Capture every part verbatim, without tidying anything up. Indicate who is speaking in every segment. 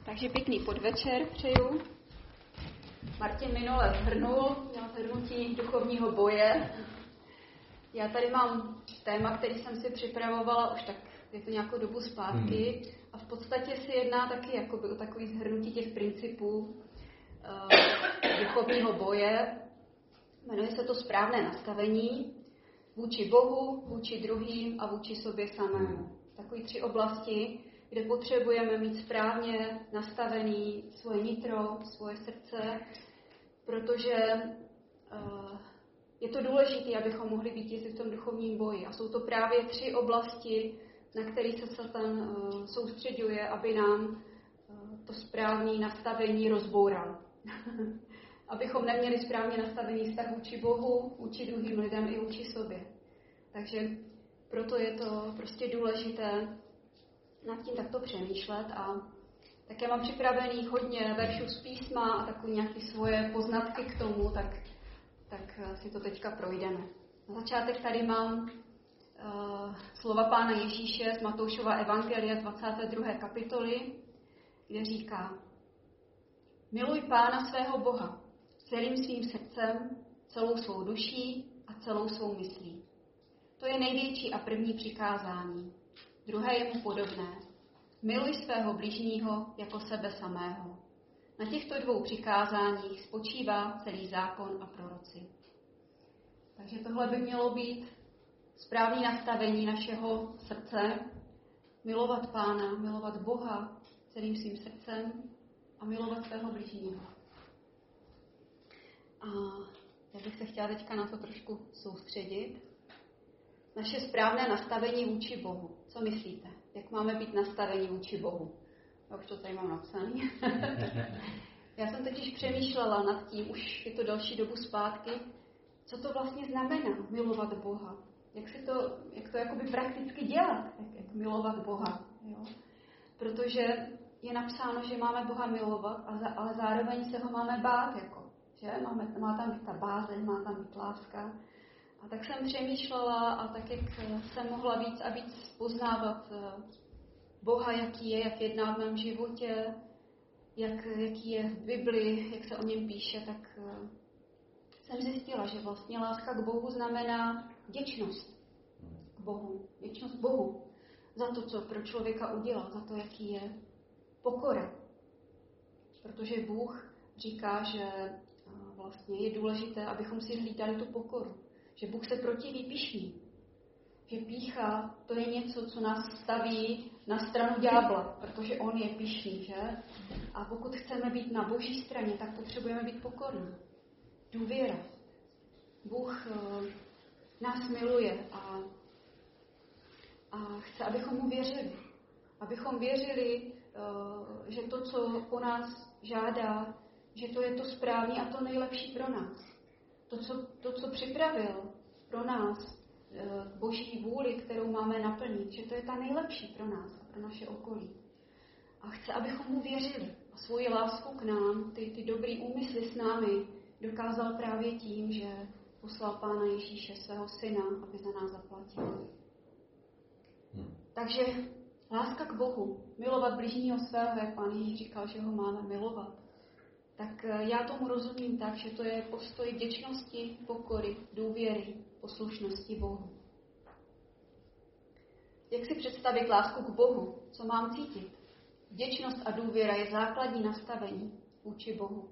Speaker 1: Takže pěkný podvečer přeju. Martin minule shrnul, měl shrnutí duchovního boje. Já tady mám téma, který jsem si připravovala už tak, je to nějakou dobu zpátky. Hmm. A v podstatě se jedná taky jakoby o takový shrnutí těch principů uh, duchovního boje. Jmenuje se to správné nastavení vůči Bohu, vůči druhým a vůči sobě samému. Takový tři oblasti, kde potřebujeme mít správně nastavený svoje nitro, svoje srdce, protože uh, je to důležité, abychom mohli být v tom duchovním boji. A jsou to právě tři oblasti, na které se Satan uh, soustředuje, aby nám uh, to správné nastavení rozboural. Abychom neměli správně nastavený vztah vůči Bohu, vůči druhým lidem i vůči sobě. Takže proto je to prostě důležité nad tím takto přemýšlet. A také mám připravených hodně veršů z písma a takové nějaké svoje poznatky k tomu, tak, tak si to teďka projdeme. Na začátek tady mám uh, slova Pána Ježíše z Matoušova evangelia z dvacáté druhé kapitoly, kde říká: Miluj Pána svého Boha celým svým srdcem, celou svou duší a celou svou myslí. To je největší a první přikázání. Druhé je mu podobné. Miluj svého bližního jako sebe samého. Na těchto dvou přikázáních spočívá celý zákon a proroci. Takže tohle by mělo být správné nastavení našeho srdce. Milovat Pána, milovat Boha celým svým srdcem a milovat svého bližního. A já bych se chtěla teďka na to trošku soustředit. Naše správné nastavení vůči Bohu. Co myslíte? Jak máme být nastavení vůči Bohu? Já už to tady mám napsané. Já jsem totiž přemýšlela nad tím, už je to další dobu zpátky, co to vlastně znamená milovat Boha. Jak, si to, jak to jakoby prakticky dělat, jak, jak milovat Boha. Jo? Protože je napsáno, že máme Boha milovat, ale zároveň se ho máme bát. Jako, že? Máme, má tam být ta bázeň, má tam být láska. A tak jsem přemýšlela a tak, jak jsem mohla víc a víc poznávat Boha, jaký je, jak jedná v mém životě, jak, jaký je v Bibli, jak se o něm píše, tak jsem zjistila, že vlastně láska k Bohu znamená vděčnost k Bohu, vděčnost Bohu za to, co pro člověka udělal, za to, jaký je pokora. Protože Bůh říká, že vlastně je důležité, abychom si hlídali tu pokoru. Že Bůh se protiví pyšní. Že pýcha, to je něco, co nás staví na stranu ďábla, protože on je pyšný, že? A pokud chceme být na Boží straně, tak potřebujeme být pokorní. Důvěra. Bůh uh, nás miluje a, a chce, abychom mu věřili. Abychom věřili, uh, že to, co po nás žádá, že to je to správné a to nejlepší pro nás. To co, to, co připravil pro nás Boží vůli, kterou máme naplnit, že to je ta nejlepší pro nás a pro naše okolí. A chce, abychom mu věřili. A svoji lásku k nám, ty, ty dobrý úmysly s námi, dokázal právě tím, že poslal Pána Ježíše, svého syna, aby za nás zaplatil. Hmm. Takže láska k Bohu, milovat bližního svého, jak Pán Ježíš říkal, že ho máme milovat. Tak já tomu rozumím tak, že to je postoj vděčnosti, pokory, důvěry, poslušnosti Bohu. Jak si představit lásku k Bohu? Co mám cítit? Vděčnost a důvěra je základní nastavení vůči Bohu.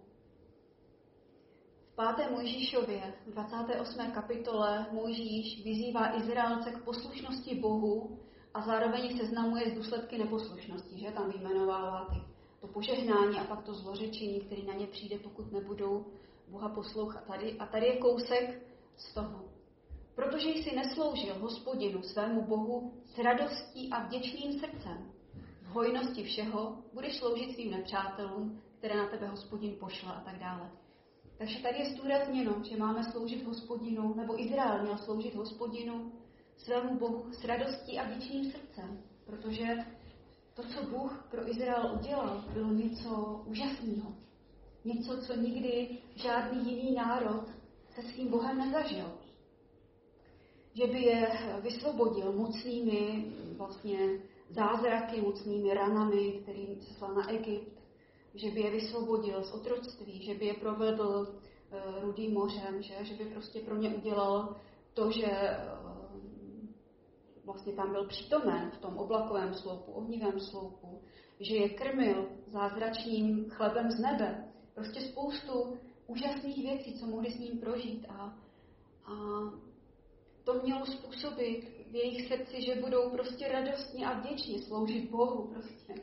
Speaker 1: V pátém Mojžíšově, v dvacáté osmé kapitole, Mojžíš vyzývá Izraelce k poslušnosti Bohu a zároveň seznamuje s důsledky neposlušnosti, že tam vyjmenovává ty to požehnání a pak to zlořečení, který na ně přijde, pokud nebudou Boha poslouchat. Tady, a tady je kousek z toho. Protože jsi nesloužil Hospodinu, svému Bohu, s radostí a vděčným srdcem. V hojnosti všeho budeš sloužit svým nepřátelům, které na tebe Hospodin pošle a tak dále. Takže tady je zdůrazněno, že máme sloužit Hospodinu, nebo Izrael měl sloužit Hospodinu, svému Bohu, s radostí a vděčným srdcem. Protože to, co Bůh pro Izrael udělal, bylo něco úžasného. Něco, co nikdy žádný jiný národ se svým Bohem nezažil. Že by je vysvobodil mocnými vlastně zázraky, mocnými ranami, kterým se slal na Egypt. že by je vysvobodil z otroctví, že by je provedl uh, Rudým mořem, že? že by prostě pro ně udělal to, že uh, vlastně tam byl přítomen v tom oblakovém sloupu, ohnivém sloupu, že je krmil zázračným chlebem z nebe. Prostě spoustu úžasných věcí, co mohli s ním prožít. A, a to mělo způsobit v jejich srdci, že budou prostě radostně a vděčně sloužit Bohu. Prostě.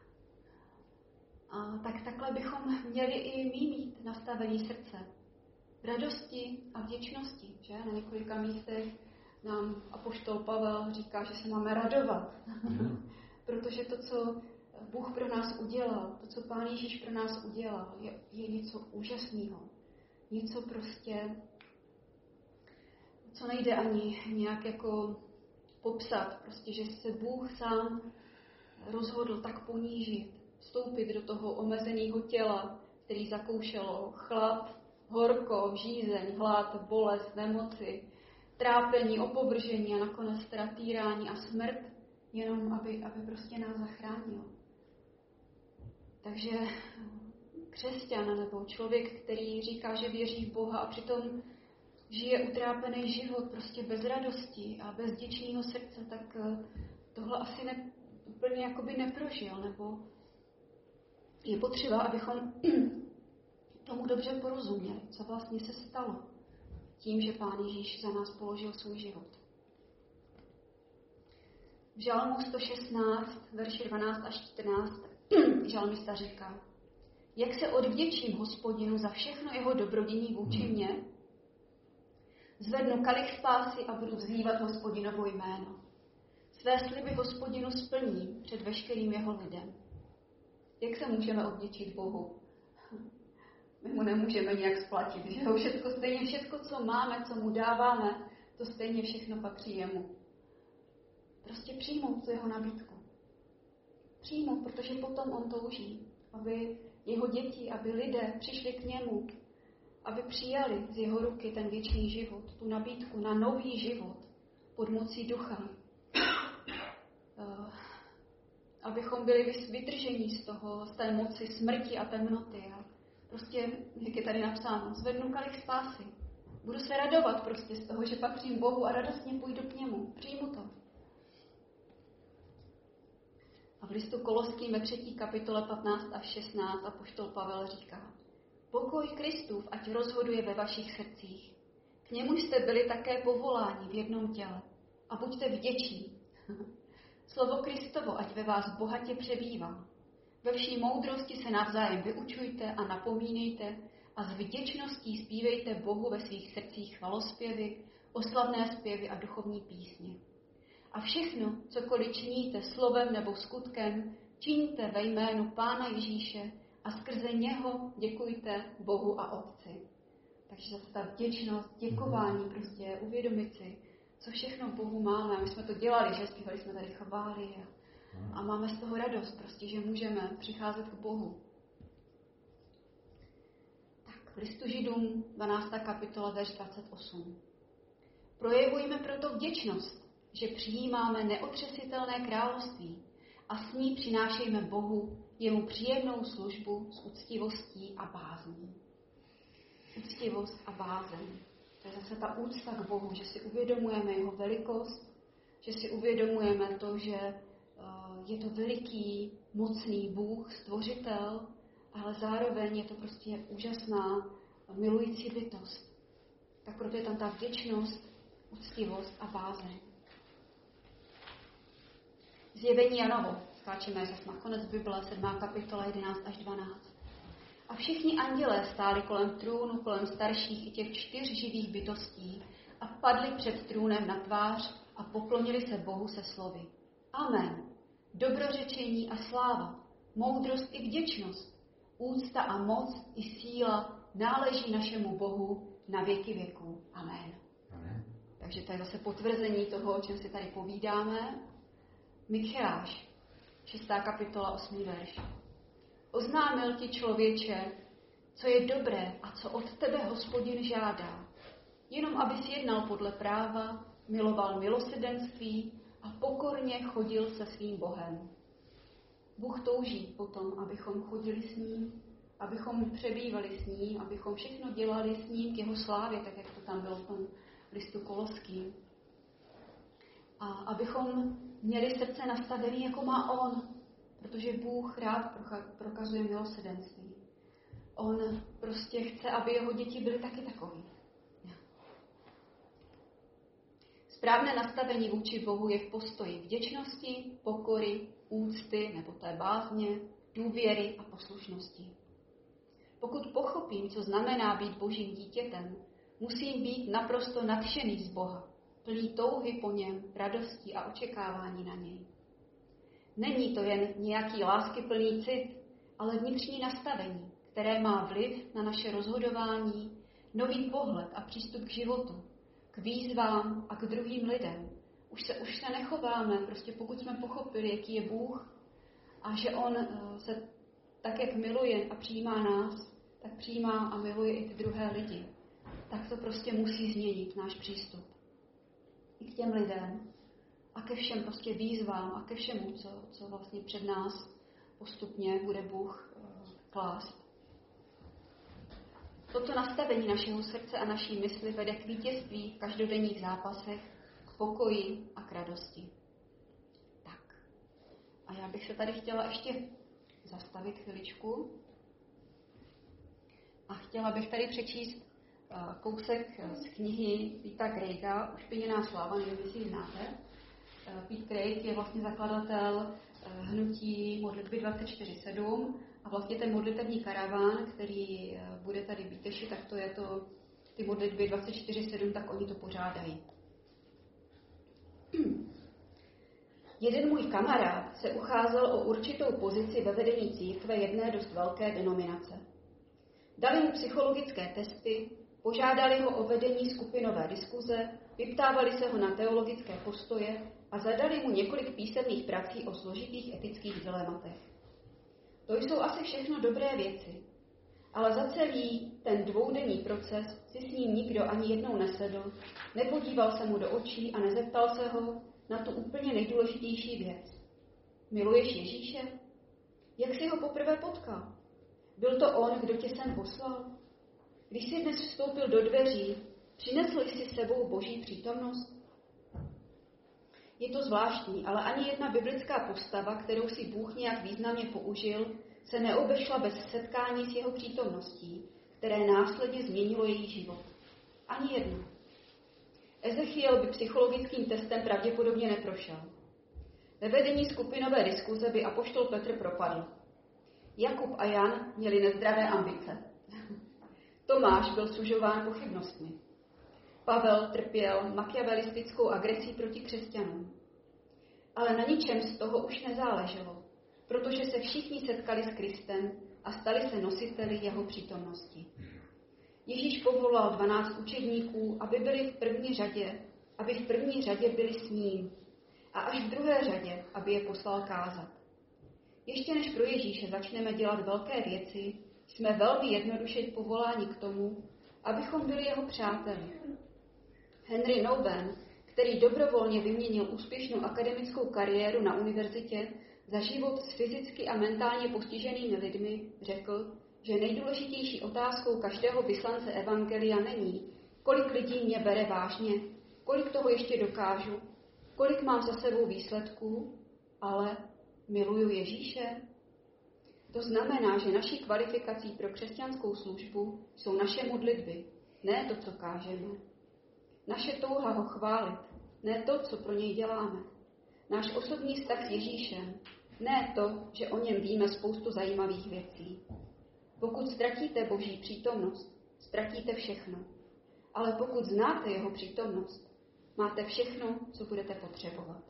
Speaker 1: A tak takhle bychom měli i my mít nastavení srdce. V radosti a vděčnosti. Že? Na několika místech nám apoštol Pavel říká, že se máme radovat. Mm. Protože to, co Bůh pro nás udělal, to, co Pán Ježíš pro nás udělal, je, je něco úžasného. Něco prostě, co nejde ani nějak jako popsat. Prostě, že se Bůh sám rozhodl tak ponížit, vstoupit do toho omezeného těla, který zakoušelo chlad, horko, žízeň, hlad, bolest, nemoci, trápení, opovržení a nakonec teda týrání a smrt, jenom aby, aby prostě nás zachránil. Takže křesťan nebo člověk, který říká, že věří v Boha a přitom žije utrápený život prostě bez radosti a bez vděčného srdce, tak tohle asi ne, úplně jakoby neprožil, nebo je potřeba, abychom tomu dobře porozuměli, co vlastně se stalo tím, že Pán Ježíš za nás položil svůj život. V Žalmu sto šestnáct, verši dvanáct až čtrnáct, žalmista říká: Jak se odvděčím Hospodinu za všechno jeho dobrodění vůči mně? Zvednu kalich spásy a budu vzývat Hospodinovo jméno. Své sliby Hospodinu splním před veškerým jeho lidem. Jak se můžeme odvděčit Bohu? My mu nemůžeme nějak splatit, že jo? Všecko, stejně všechno, co máme, co mu dáváme, to stejně všechno patří jemu. Prostě přijmout tu jeho nabídku. Přijmout, protože potom on touží, aby jeho děti, aby lidé přišli k němu, aby přijali z jeho ruky ten věčný život, tu nabídku na nový život pod mocí ducha. Uh, abychom byli vytrženi z toho, z té moci smrti a temnoty. A prostě, jak je tady napsáno, zvednu kalich spásy. Budu se radovat prostě z toho, že patřím Bohu a radostně půjdu k němu. Přijmu to. A v listu Koloským ve třetí kapitole patnáct až šestnáct apoštol Pavel říká: Pokoj Kristův ať rozhoduje ve vašich srdcích. K němu jste byli také povoláni v jednom těle. A buďte vděční. Slovo Kristovo ať ve vás bohatě přebývá. Ve vší moudrosti se navzájem vyučujte a napomínejte a s vděčností zpívejte Bohu ve svých srdcích chvalospěvy, oslavné zpěvy a duchovní písně. A všechno, cokoliv činíte slovem nebo skutkem, činíte ve jménu Pána Ježíše a skrze něho děkujte Bohu a Otci. Takže zase ta vděčnost, děkování, prostě uvědomit si, co všechno Bohu máme. A my jsme to dělali, že zpívali jsme tady chvály a, a máme z toho radost, prostě, že můžeme přicházet k Bohu. Tak, v listu Židům dvanáctá kapitola, verš dvacet osm. Projevujme proto vděčnost, že přijímáme neotřesitelné království a s ní přinášejme Bohu jemu příjemnou službu s úctivostí a bázní. Úctivost a bázeň. To je zase ta úcta k Bohu, že si uvědomujeme jeho velikost, že si uvědomujeme to, že je to veliký, mocný Bůh, stvořitel, ale zároveň je to prostě úžasná, milující bytost. Tak proto je tam ta vděčnost, úctivost a bázeň. Zjevení Janovo. Skáčeme zase na konec Bible, sedmá kapitola, jedenáct až dvanáct. A všichni andělé stáli kolem trůnu, kolem starších i těch čtyř živých bytostí a padli před trůnem na tvář a poklonili se Bohu se slovy: Amen. Dobrořečení a sláva, moudrost i vděčnost, úcta a moc i síla náleží našemu Bohu na věky věků. Amen. Amen. Takže to je zase potvrzení toho, o čem si tady povídáme. Micheáš, šestá kapitola, osmý verš. Oznámil ti, člověče, co je dobré a co od tebe Hospodin žádá, jenom abys jednal podle práva, miloval milosrdenství a pokorně chodil se svým Bohem. Bůh touží potom, abychom chodili s ním, abychom přebývali s ním, abychom všechno dělali s ním k jeho slávě, tak jak to tam bylo v tom listu Koloským. A abychom měli srdce nastavené, jako má on, protože Bůh rád prokazuje milosrdenství. On prostě chce, aby jeho děti byly taky takový. Správné nastavení vůči Bohu je v postoji vděčnosti, pokory, úcty nebo té bázně, důvěry a poslušnosti. Pokud pochopím, co znamená být Božím dítětem, musím být naprosto nadšený z Boha, plný touhy po něm, radosti a očekávání na něj. Není to jen nějaký láskyplný cit, ale vnitřní nastavení, které má vliv na naše rozhodování, nový pohled a přístup k životu, k výzvám a k druhým lidem. Už se, už se nechováme, prostě pokud jsme pochopili, jaký je Bůh a že on se tak, jak miluje a přijímá nás, tak přijímá a miluje i ty druhé lidi. Tak to prostě musí změnit náš přístup. I k těm lidem a ke všem prostě výzvám a ke všemu, co, co vlastně před nás postupně bude Bůh klást. Toto nastavení našeho srdce a naší mysli vede k vítězství v každodenních zápasech, k pokoji a k radosti. Tak. A já bych se tady chtěla ještě zastavit chviličku. A chtěla bych tady přečíst kousek z knihy Pete Craiga, Ušpiněná sláva, nevím, jestli ji znáte. Pete Craig je vlastně zakladatel hnutí modlitby dvacet čtyři sedm a vlastně ten modlitební karaván, který bude tady v Bíteši, tak to je to, ty modlitby dvacet čtyři sedm, tak oni to pořádají. Jeden můj kamarád se ucházel o určitou pozici ve vedení církve jedné dost velké denominace. Dali mu psychologické testy, požádali ho o vedení skupinové diskuze, vyptávali se ho na teologické postoje a zadali mu několik písemných prací o složitých etických dilematech. To jsou asi všechno dobré věci, ale za celý ten dvoudenní proces si s ním nikdo ani jednou nesedl, nepodíval se mu do očí a nezeptal se ho na tu úplně nejdůležitější věc. Miluješ Ježíše? Jak jsi ho poprvé potkal? Byl to on, kdo tě sem poslal? Když jsi dnes vstoupil do dveří, přinesl jsi s sebou Boží přítomnost? Je to zvláštní, ale ani jedna biblická postava, kterou si Bůh nějak významně použil, se neobešla bez setkání s jeho přítomností, které následně změnilo její život. Ani jedna. Ezechiel by psychologickým testem pravděpodobně neprošel. Ve vedení skupinové diskuze by apoštol Petr propadl. Jakub a Jan měli nezdravé ambice. Tomáš byl sužován pochybnostmi. Pavel trpěl machiavelistickou agresí proti křesťanům. Ale na ničem z toho už nezáleželo, protože se všichni setkali s Kristem a stali se nositeli jeho přítomnosti. Ježíš povolal dvanáct učedníků, aby byli v první řadě, aby v první řadě byli s ním a až v druhé řadě, aby je poslal kázat. Ještě než pro Ježíše začneme dělat velké věci, jsme velmi jednoduše povoláni k tomu, abychom byli jeho přáteli. Henry Nouwen, který dobrovolně vyměnil úspěšnou akademickou kariéru na univerzitě za život s fyzicky a mentálně postiženými lidmi, řekl, že nejdůležitější otázkou každého vyslance evangelia není, kolik lidí mě bere vážně, kolik toho ještě dokážu, kolik mám za sebou výsledků, ale miluju Ježíše. To znamená, že naší kvalifikací pro křesťanskou službu jsou naše modlitby, ne to, co kážeme. Naše touha ho chválit, ne to, co pro něj děláme. Náš osobní vztah s Ježíšem, ne to, že o něm víme spoustu zajímavých věcí. Pokud ztratíte Boží přítomnost, ztratíte všechno. Ale pokud znáte jeho přítomnost, máte všechno, co budete potřebovat.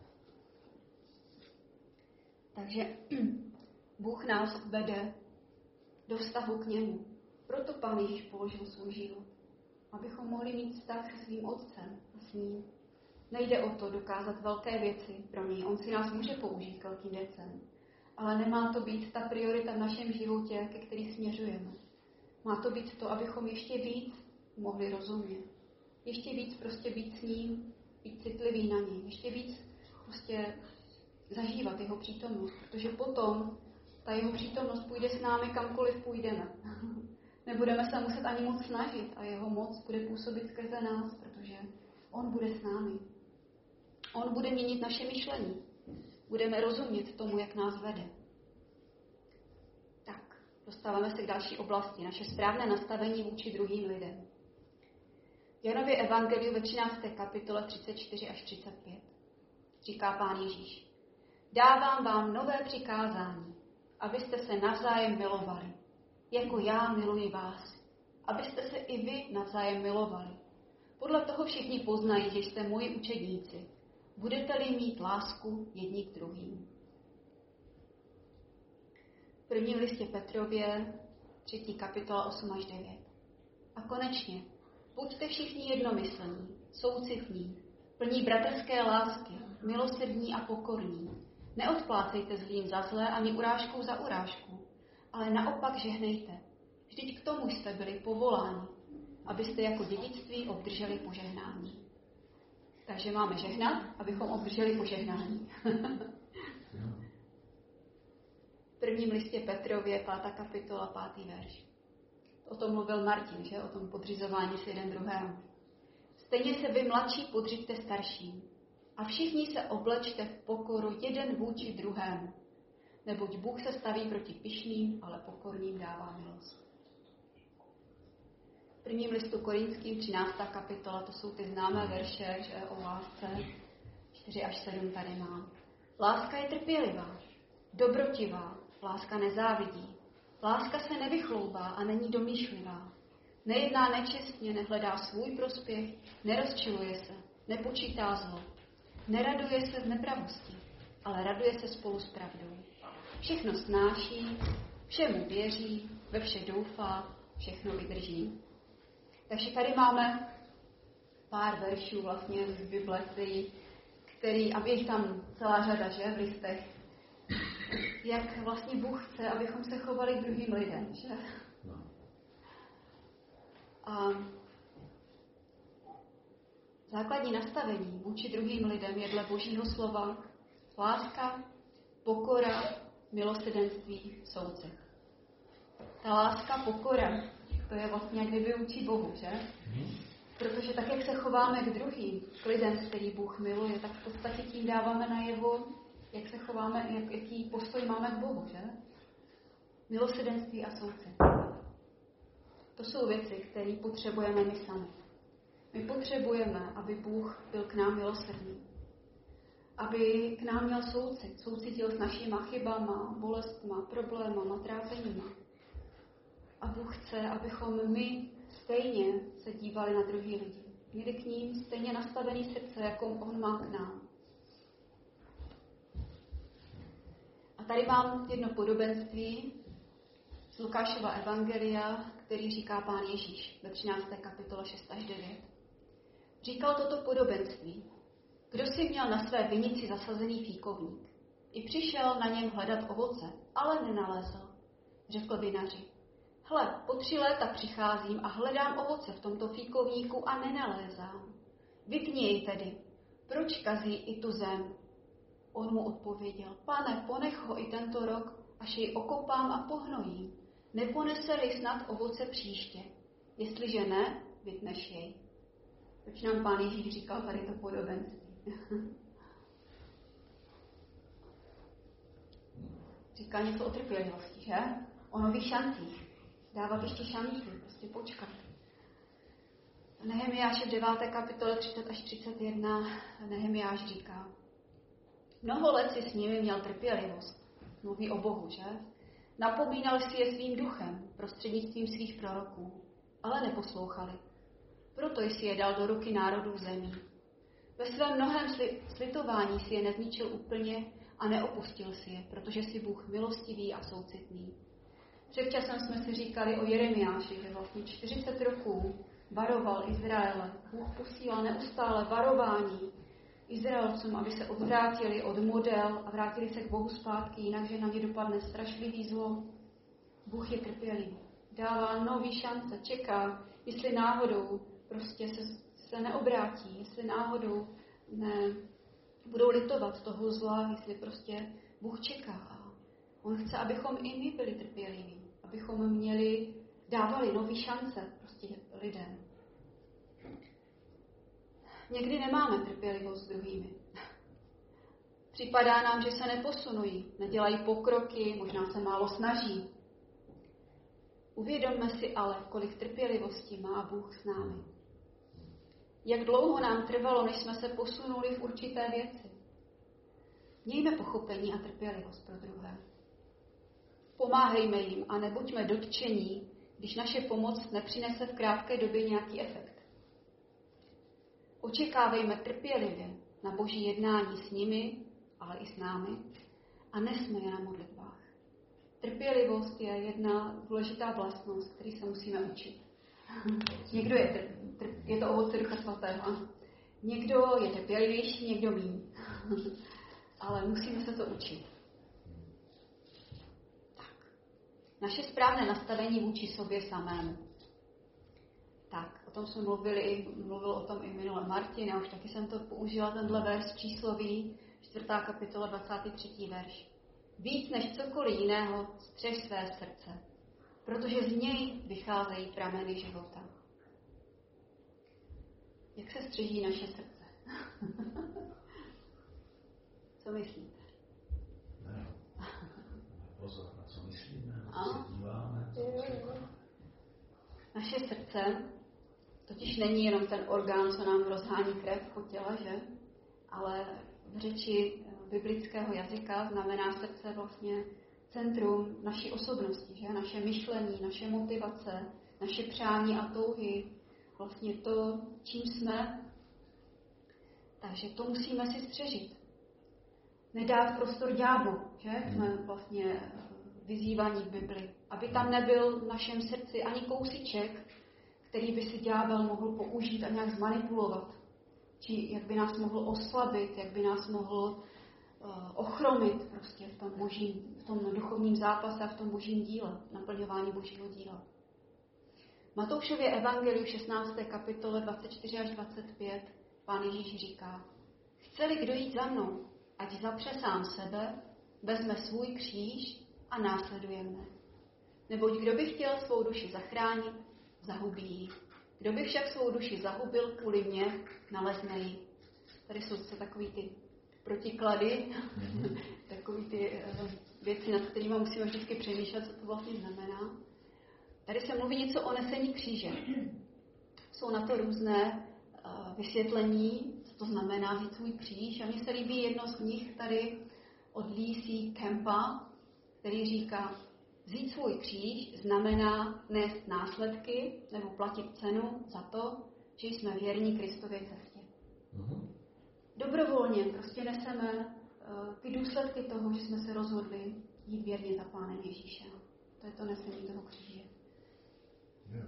Speaker 1: Takže Bůh nás vede do vztahu k němu. Proto Pán Ježíš položil svůj život, abychom mohli mít vztah se svým Otcem a s ním. Nejde o to dokázat velké věci pro něj. On si nás může použít k velkým věcem. Ale nemá to být ta priorita v našem životě, ke který směřujeme. Má to být to, abychom ještě víc mohli rozumět. Ještě víc prostě být s ním, být citlivý na něj. Ještě víc prostě zažívat jeho přítomnost, protože potom ta jeho přítomnost půjde s námi kamkoliv půjdeme. Nebudeme se muset ani moc snažit a jeho moc bude působit skrze nás, protože on bude s námi. On bude měnit naše myšlení. Budeme rozumět tomu, jak nás vede. Tak, dostáváme se k další oblasti. Naše správné nastavení vůči druhým lidem. V Janově evangeliu ve třinácté kapitole třicet čtyři až třicet pět říká Pán Ježíš: Dávám vám nové přikázání, abyste se navzájem milovali, jako já miluji vás, abyste se i vy navzájem milovali. Podle toho všichni poznají, že jste moji učedníci, budete-li mít lásku jedni k druhým. V prvním listě Petrově, třetí kapitola osm až devět. A konečně, buďte všichni jednomyslní, soucitní, plní bratrské lásky, milosrdní a pokorní. Neodplácejte zlým za zlé ani urážkou za urážku, ale naopak žehnejte. Vždyť k tomu jste byli povoláni, abyste jako dědictví obdrželi požehnání. Takže máme žehnat, abychom obdrželi požehnání. V prvním listě Petrově, pátá kapitola, pátý verš. O tom mluvil Martin, že? O tom podřizování si jeden druhému. Stejně se vy mladší podřiďte starším a všichni se oblečte v pokoru jeden vůči druhému. Neboť Bůh se staví proti pyšným, ale pokorným dává milost. V prvním listu Korinským, třináctá kapitola, to jsou ty známé verše, že o lásce, čtyři až sedm tady mám. Láska je trpělivá, dobrotivá, láska nezávidí. Láska se nevychloubá a není domýšlivá. Nejedná nečestně, nehledá svůj prospěch, nerozčiluje se, nepočítá zlo. Neraduje se z nepravosti, ale raduje se spolu s pravdou. Všechno snáší, všemu věří, ve vše doufá, všechno vydrží. Takže tady máme pár veršů vlastně z Bible, který, který a je tam celá řada, že, v listech, jak vlastně Bůh chce, abychom se chovali k druhým lidem, že? A základní nastavení vůči druhým lidem je dle Božího slova láska, pokora, milosrdenství, soucit. Ta láska, pokora, to je vlastně jak kdyby vůči Bohu, že? Protože tak, jak se chováme k druhým, k lidem, který Bůh miluje, tak v podstatě tím dáváme najevo, jak se chováme, jak, jaký postoj máme k Bohu, že? Milosrdenství a soucit. To jsou věci, které potřebujeme my sami. My potřebujeme, aby Bůh byl k nám milosrdný. Aby k nám měl soucit. Soucitil s našima chybama, bolestma, problémama, trápeníma. A Bůh chce, abychom my stejně se dívali na druhý lidi. Měli k ním stejně nastavený srdce, jako on má k nám. A tady mám jedno podobenství z Lukášova evangelia, který říká Pán Ježíš ve třinácté kapitole šest až devět. Říkal toto podobenství. Kdo si měl na své vinici zasazený fíkovník? I přišel na něm hledat ovoce, ale nenalezl. Řekl vinaři. Hle, po tři léta přicházím a hledám ovoce v tomto fíkovníku a nenalézám. Vypni jej tedy. Proč kazí i tu zem? On mu odpověděl. Pane, ponech ho i tento rok, až jej okopám a pohnojím. Neponese-li snad ovoce příště? Jestliže ne, vypneš jej. Proč nám Pán Ježíš říkal tady to podobenství? Říkal něco o trpělivosti, že? O nových šancích. Dávat ještě šanci, prostě počkat. Nehemiáš v deváté kapitole třicet až třicet jedna Nehemiáš říká. Mnoho let si s nimi měl trpělivost. Mluví o Bohu, že? Napomínal si je svým duchem, prostřednictvím svých proroků, ale neposlouchali. Proto jsi je dal do ruky národů zemí. Ve svém mnohém slitování si je nezničil úplně a neopustil si je, protože si Bůh milostivý a soucitný. Před časem jsme si říkali o Jeremiáši, že vlastně čtyřicet roků varoval Izraele. Bůh posílal neustále varování Izraelcům, aby se odvrátili od model a vrátili se k Bohu zpátky, jinak že na ně dopadne strašlivý zlo. Bůh je trpělivý. Dává nový šance, čeká, jestli náhodou prostě se, se neobrátí, jestli náhodou ne, budou litovat toho zla, jestli prostě Bůh čeká. A on chce, abychom i my byli trpěliví, abychom měli, dávali nové šance prostě lidem. Někdy nemáme trpělivost s druhými. Připadá nám, že se neposunují, nedělají pokroky, možná se málo snaží. Uvědomme si ale, kolik trpělivosti má Bůh s námi. Jak dlouho nám trvalo, než jsme se posunuli v určité věci. Mějme pochopení a trpělivost pro druhé. Pomáhejme jim a nebuďme dotčení, když naše pomoc nepřinese v krátké době nějaký efekt. Očekávejme trpělivě na Boží jednání s nimi, ale i s námi, a nesme je na modlitbách. Trpělivost je jedna důležitá vlastnost, který se musíme učit. Někdo je, trp, trp, je to ovoce Ducha Svatého. Někdo je trpělivější, někdo míň. Ale musíme se to učit. Tak. Naše správné nastavení vůči sobě samému. Tak, o tom jsme mluvili, mluvil o tom i minule Martin, já už taky jsem to použila, tenhle verš přísloví, čtvrtá kapitola, dvacátý třetí verš. Víc než cokoliv jiného střež své srdce, protože z něj vycházejí prameny života. Jak se střeží naše srdce? Co myslíte?
Speaker 2: Ne. Pozor, na co myslíme, na co se díváme.
Speaker 1: Naše srdce totiž není jenom ten orgán, co nám rozhání krev po těle, že? Ale v řeči biblického jazyka znamená srdce vlastně centrum naší osobnosti, že? Naše myšlení, naše motivace, naše přání a touhy, vlastně to, čím jsme. Takže to musíme si střežit. Nedát prostor ďáblu, že? Jsme vlastně vyzývaní v Bibli. Aby tam nebyl v našem srdci ani kousíček, který by si ďábel mohl použít a nějak zmanipulovat. Či jak by nás mohl oslabit, jak by nás mohl uh, ochromit prostě v tom, božím, v tom duchovním zápase a v tom božím díle, naplňování božího díla. Matoušově evangeliu šestnácté kapitole dvacet čtyři až dvacet pět Pán Ježíš říká: Chce-li kdo jít za mnou, ať zapře sám sebe, vezme svůj kříž a následuje mne. Neboť kdo by chtěl svou duši zachránit, zahubí ji. Kdo by však svou duši zahubil kvůli mně, nalezne ji. Tady jsou se takový ty protiklady, mm-hmm. takový ty uh, věci, nad kterými musíme vždycky přemýšlet, co to vlastně znamená. Tady se mluví něco o nesení kříže. Jsou na to různé uh, vysvětlení, co to znamená vzít svůj kříž. A mně se líbí jedno z nich tady od Lee C. Kempa, který říká: vzít svůj kříž znamená nést následky nebo platit cenu za to, že jsme věrní Kristově cestě. Mm-hmm. Dobrovolně prostě neseme uh, ty důsledky toho, že jsme se rozhodli jít věrně za Pánem Ježíšem. To je to nesení toho kříže. Yeah.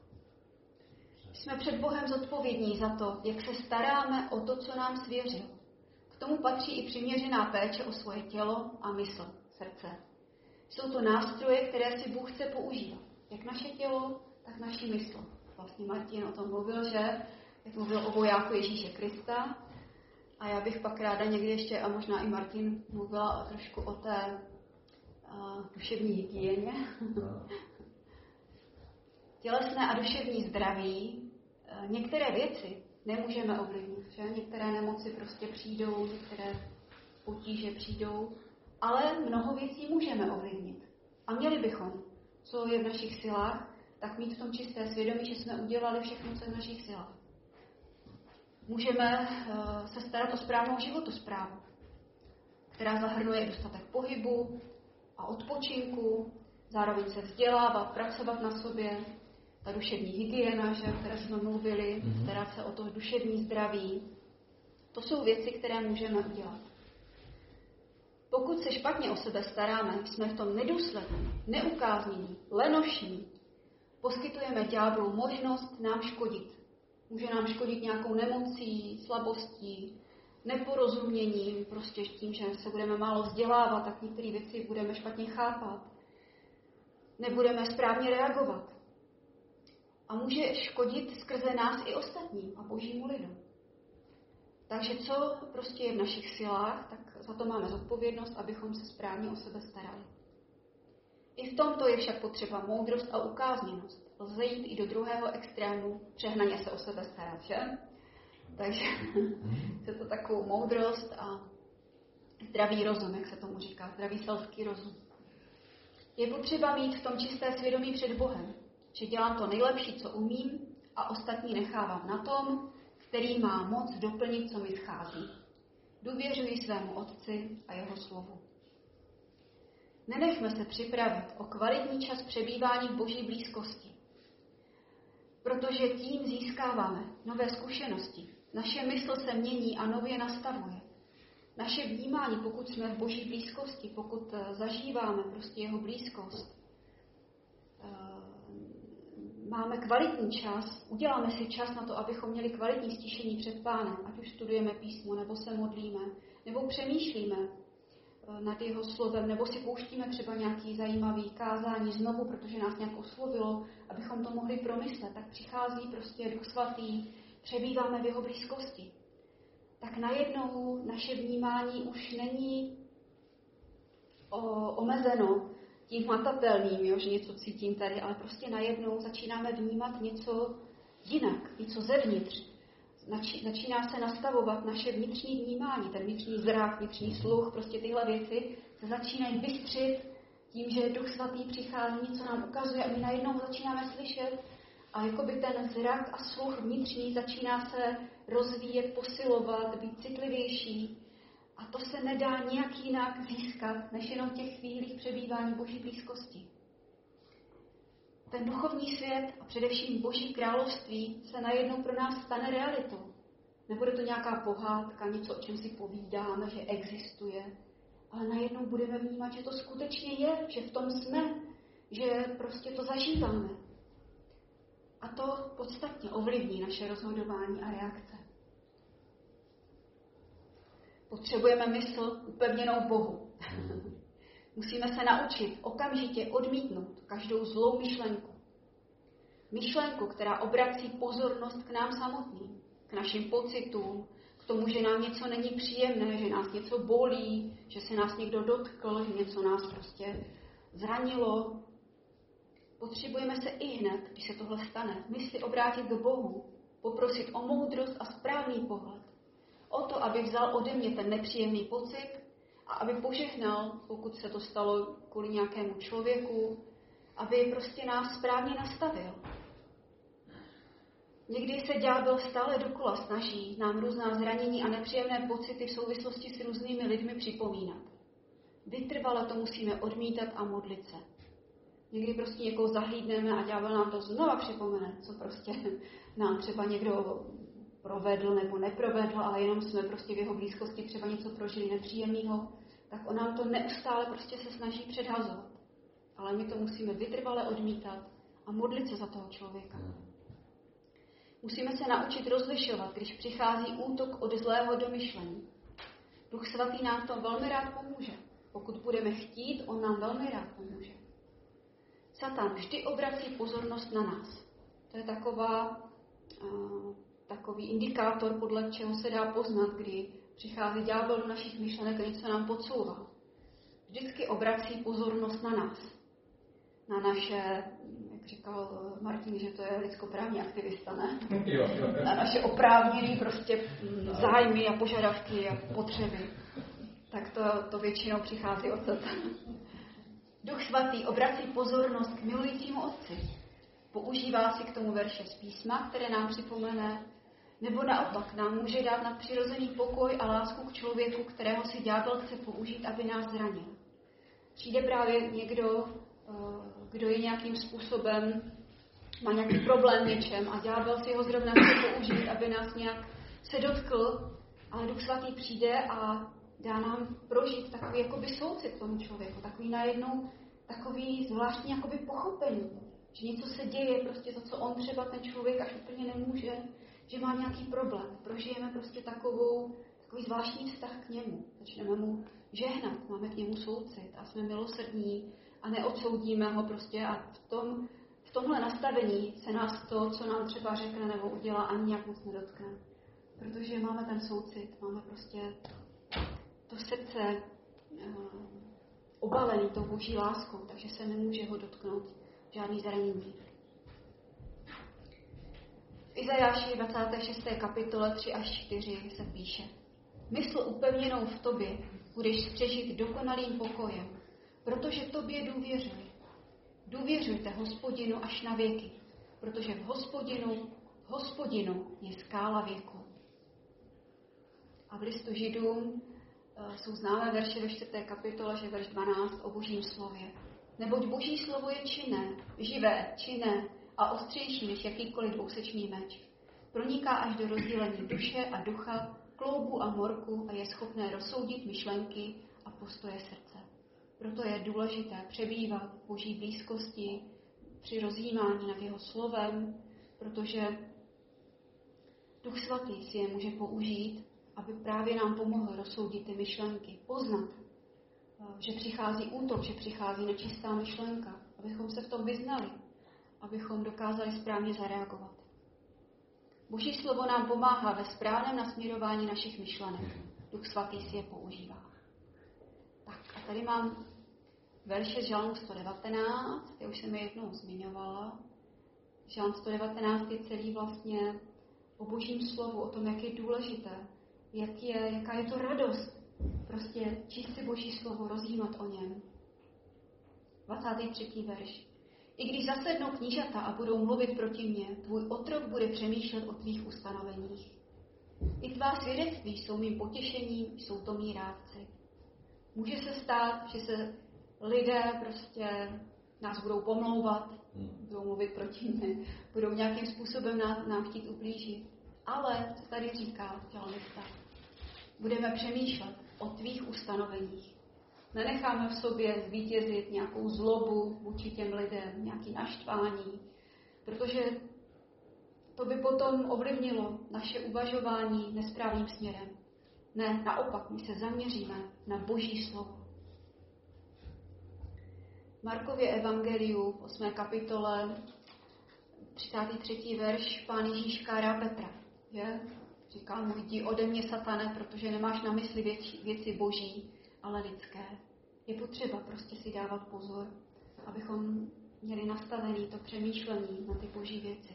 Speaker 1: Jsme před Bohem zodpovědní za to, jak se staráme o to, co nám svěřil. K tomu patří i přiměřená péče o svoje tělo a mysl, srdce. Jsou to nástroje, které si Bůh chce používat. Jak naše tělo, tak naši mysl. Vlastně Martin o tom mluvil, že jak mluvil o vojáku Ježíše Krista. A já bych pak ráda někdy ještě, a možná i Martin, mluvila trošku o té uh, duševní hygieně. Tělesné a duševní zdraví. Uh, některé věci nemůžeme ovlivnit, že? Některé nemoci prostě přijdou, některé potíže přijdou. Ale mnoho věcí můžeme ovlivnit. A měli bychom, co je v našich silách, tak mít v tom čisté svědomí, že jsme udělali všechno, co je v našich silách. Můžeme uh, se starat o správnou životosprávu, která zahrnuje dostatek pohybu a odpočinku, zároveň se vzdělávat, pracovat na sobě, ta duševní hygiena, že, o které jsme mluvili, mm-hmm. starat se o to duševní zdraví. To jsou věci, které můžeme udělat. Pokud se špatně o sebe staráme, jsme v tom nedůslední, neukáznění, lenošní, poskytujeme ďáblu možnost nám škodit. Může nám škodit nějakou nemocí, slabostí, neporozuměním, prostě tím, že se budeme málo vzdělávat, tak některé věci budeme špatně chápat. Nebudeme správně reagovat. A může škodit skrze nás i ostatním a božímu lidu. Takže co prostě je v našich silách, tak za to máme zodpovědnost, abychom se správně o sebe starali. I v tomto je však potřeba moudrost a ukázněnost. Lze jít i do druhého extrému, přehnaně se o sebe starat, že? Takže je to takovou moudrost a zdravý rozum, jak se tomu říká, zdravý selský rozum. Je potřeba mít v tom čisté svědomí před Bohem, že dělám to nejlepší, co umím a ostatní nechávám na tom, který má moc doplnit, co mi schází. Důvěřuji svému Otci a jeho slovu. Nenechme se připravit o kvalitní čas přebývání v Boží blízkosti, protože tím získáváme nové zkušenosti. Naše mysl se mění a nově nastavuje. Naše vnímání, pokud jsme v Boží blízkosti, pokud zažíváme prostě jeho blízkost, máme kvalitní čas, uděláme si čas na to, abychom měli kvalitní stišení před Pánem, ať už studujeme písmo, nebo se modlíme, nebo přemýšlíme nad jeho slovem, nebo si pouštíme třeba nějaký zajímavý kázání znovu, protože nás nějak oslovilo, abychom to mohli promyslet. Tak přichází prostě Duch Svatý, přebýváme v jeho blízkosti. Tak najednou naše vnímání už není o, omezeno tím hmatatelným, jo, že něco cítím tady, ale prostě najednou začínáme vnímat něco jinak, něco zevnitř. Začíná se nastavovat naše vnitřní vnímání, ten vnitřní zrak, vnitřní sluch, prostě tyhle věci se začínají bystřit tím, že Duch Svatý přichází, něco nám ukazuje a my najednou začínáme slyšet a jakoby ten zrak a sluch vnitřní začíná se rozvíjet, posilovat, být citlivější. A to se nedá nějak jinak získat, než jenom v těch chvílích přebývání Boží blízkosti. Ten duchovní svět a především Boží království se najednou pro nás stane realitou. Nebude to nějaká pohádka, něco, o čem si povídáme, že existuje, ale najednou budeme vnímat, že to skutečně je, že v tom jsme, že prostě to zažíváme. A to podstatně ovlivní naše rozhodování a reakce. Potřebujeme mysl upevněnou Bohu. Musíme se naučit okamžitě odmítnout každou zlou myšlenku. Myšlenku, která obrací pozornost k nám samotným, k našim pocitům, k tomu, že nám něco není příjemné, že nás něco bolí, že se nás někdo dotkl, že něco nás prostě zranilo. Potřebujeme se i hned, když se tohle stane, mysli obrátit k Bohu, poprosit o moudrost a správný pohled. O to, aby vzal ode mě ten nepříjemný pocit a aby požehnal, pokud se to stalo kvůli nějakému člověku, aby prostě nás správně nastavil. Někdy se ďábel stále dokola snaží nám různá zranění a nepříjemné pocity v souvislosti s různými lidmi připomínat. Vytrvale to musíme odmítat a modlit se. Někdy prostě někoho zahlídneme a ďábel nám to znova připomene, co prostě nám třeba někdo provedl nebo neprovedl, ale jenom jsme prostě v jeho blízkosti třeba něco prožili nepříjemného, tak on nám to neustále prostě se snaží předhazovat. Ale my to musíme vytrvale odmítat a modlit se za toho člověka. Musíme se naučit rozlišovat, když přichází útok od zlého domyšlení. Duch Svatý nám v tom velmi rád pomůže. Pokud budeme chtít, on nám velmi rád pomůže. Satan vždy obrací pozornost na nás. To je taková, uh, takový indikátor, podle čeho se dá poznat, kdy přichází ďábel do našich myšlenek a něco nám podsouvá. Vždycky obrací pozornost na nás. Na naše, jak říkal Martin, že to je lidskoprávní aktivista, ne?
Speaker 2: Jo, jo.
Speaker 1: Na naše oprávněné prostě zájmy a požadavky a potřeby. Tak to, to většinou přichází od Satana. Duch Svatý obrací pozornost k milujícímu Otci. Používá si k tomu verše z písma, které nám připomene, nebo naopak nám může dát nadpřirozený pokoj a lásku k člověku, kterého si ďábel chce použít, aby nás zranil. Přijde právě někdo, kdo je nějakým způsobem, má nějaký problém v něčem a ďábel si ho zrovna chce použít, aby nás nějak se dotkl, ale Duch Svatý přijde a dá nám prožít takový jakoby soucit tomu člověku, takový najednou, takový zvláštní jakoby pochopení, že něco se děje, prostě za co on třeba ten člověk až úplně nemůže, že má nějaký problém. Prožijeme prostě takovou, takový zvláštní vztah k němu. Začneme mu žehnat, máme k němu soucit a jsme milosrdní a neodsoudíme ho prostě a v, tom, v tomhle nastavení se nás to, co nám třeba řekne nebo udělá, ani nějak moc nedotkne. protože máme ten soucit, máme prostě to srdce uh, obalený tou boží láskou, takže se nemůže ho dotknout žádný zranění. V Izajáši dvacáté šesté kapitole tři až čtyři se píše: Mysl upevněnou v tobě budeš střežit dokonalým pokojem, protože tobě důvěřuji. Důvěřujte Hospodinu až na věky, protože v Hospodinu, v Hospodinu je skála věku. A v listu Židům e, jsou známé verše ve čtvrté kapitole, že verš dvanáct o božím slově. Neboť boží slovo je činné, živé, činné a ostřejší než jakýkoliv dvousečný meč. Proniká až do rozdělení duše a ducha, kloubu a morku a je schopné rozsoudit myšlenky a postoje srdce. Proto je důležité přebývat v boží blízkosti při rozjímání nad jeho slovem, protože Duch Svatý si je může použít, aby právě nám pomohl rozsoudit ty myšlenky, poznat, že přichází útok, že přichází nečistá myšlenka, abychom se v tom vyznali, abychom dokázali správně zareagovat. Boží slovo nám pomáhá ve správném nasměrování našich myšlenek. Duch Svatý si je používá. Tak a tady mám verše z Žalmu sto devatenáct, já už jsem je jednou zmiňovala. Žalm sto devatenáct je celý vlastně o božím slovu, o tom, jak je důležité, jak je, jaká je to radost prostě číst si boží slovo, rozjímat o něm. dvacátý třetí verš. I když zasednou knížata a budou mluvit proti mně, tvůj otrok bude přemýšlet o tvých ustanoveních. I tvá svědectví jsou mým potěšením, jsou to mý rádci. Může se stát, že se lidé prostě nás budou pomlouvat, budou mluvit proti mně, budou nějakým způsobem nám, nám chtít ublížit. Ale, co tady říká žalmista, budeme přemýšlet o tvých ustanoveních. Nenecháme v sobě zvítězit nějakou zlobu vůči těm lidem, nějaké naštvání, protože to by potom ovlivnilo naše uvažování nesprávným směrem. Ne, naopak, my se zaměříme na boží slovo. V Markově evangeliu v osmé kapitole třicátý třetí verš pán Ježíš kárá Petra. Že? Říká mu, jdi ode mě, satane, protože nemáš na mysli věci, věci boží, ale lidské. Je potřeba prostě si dávat pozor, abychom měli nastavený to přemýšlení na ty boží věci.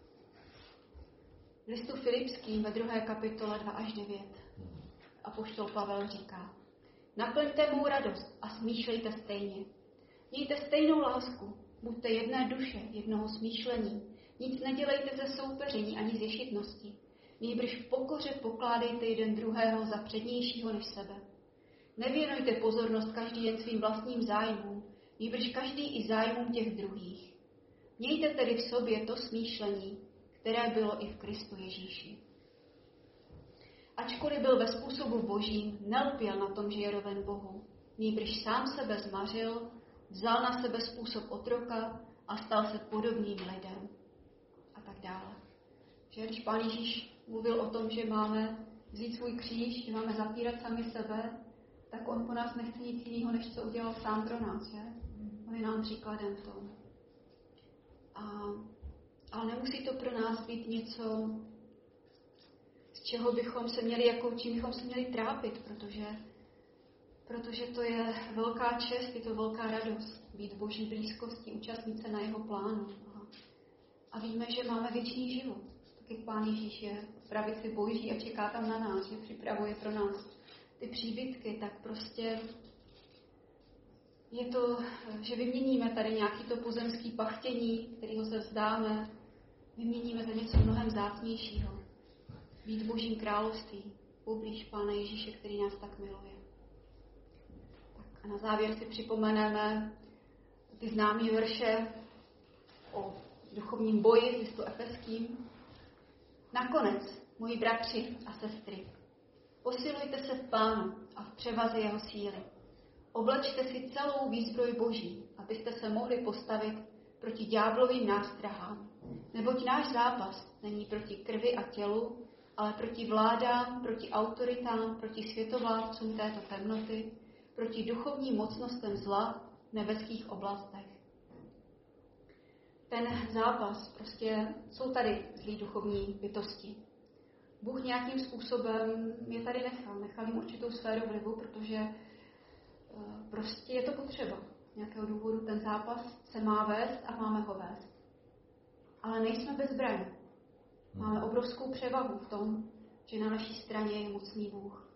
Speaker 1: V listu Filipským ve druhé kapitole dva až devět apoštol Pavel říká: Naplňte mou radost a smýšlejte stejně. Mějte stejnou lásku, buďte jedné duše, jednoho smýšlení. Nic nedělejte ze soupeření ani z ješitnosti. Nýbrž v pokoře pokládejte jeden druhého za přednějšího než sebe. Nevěnujte pozornost každý jen svým vlastním zájmům, nýbrž každý i zájmům těch druhých. Mějte tedy v sobě to smýšlení, které bylo i v Kristu Ježíši. Ačkoliv byl ve způsobu božím, nelpěl na tom, že je roven Bohu, nýbrž sám sebe zmařil, vzal na sebe způsob otroka a stal se podobným lidem. A tak dále. Že když pán Ježíš mluvil o tom, že máme vzít svůj kříž, že máme zapírat sami sebe, tak on po nás nechce nic jiného, než co udělal sám pro nás, že? On je nám příkladem v tom. A, ale nemusí to pro nás být něco, z čeho bychom se měli, jako čím bychom se měli trápit, protože, protože to je velká čest, je to velká radost být v boží blízkosti, účastnit se na jeho plánu. A, a víme, že máme věčný život. Tak jak pán Ježíš je v pravici boží a čeká tam na nás, že připravuje pro nás ty příbytky, tak prostě je to, že vyměníme tady nějaký to pozemský pachtění, kterého se vzdáme, vyměníme za něco mnohem vzácnějšího. Být v božím království, poblíž Pána Ježíše, který nás tak miluje. Tak a na závěr si připomeneme ty známé verše o duchovním boji v listu Efeským. Nakonec, moji bratři a sestry, posilujte se v Pánu a v převaze jeho síly. Oblečte si celou výzbroj boží, abyste se mohli postavit proti ďáblovým nástrahám. Neboť náš zápas není proti krvi a tělu, ale proti vládám, proti autoritám, proti světovládcům této temnoty, proti duchovním mocnostem zla v nebeských oblastech. Ten zápas, prostě jsou tady zlí duchovní bytosti. Bůh nějakým způsobem je tady nechal. Nechal jim určitou sféru vlivu, protože prostě je to potřeba. Z nějakého důvodu ten zápas se má vést a máme ho vést. Ale nejsme bezbraní. Máme obrovskou převahu v tom, že na naší straně je mocný Bůh.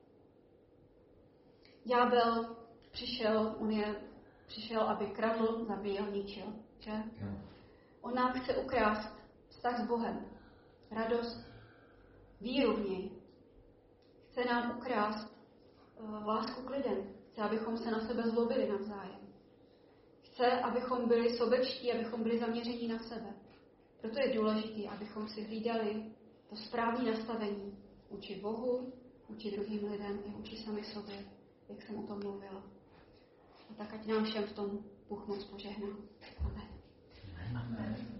Speaker 1: Ďábel přišel, on je přišel, aby kradl, zabíjel, ničil. Že? On nám chce ukrást vztah s Bohem, radost, víru v něj. Chce nám ukrást uh, lásku k lidem. Chce, abychom se na sebe zlobili navzájem. Chce, abychom byli sobečtí, abychom byli zaměření na sebe. Proto je důležité, abychom si hlídali to správné nastavení vůči Bohu, vůči druhým lidem i vůči sami sobě, jak jsem o tom mluvila. A tak ať nám všem v tom Bůh moc požehná. Amen.
Speaker 2: Amen.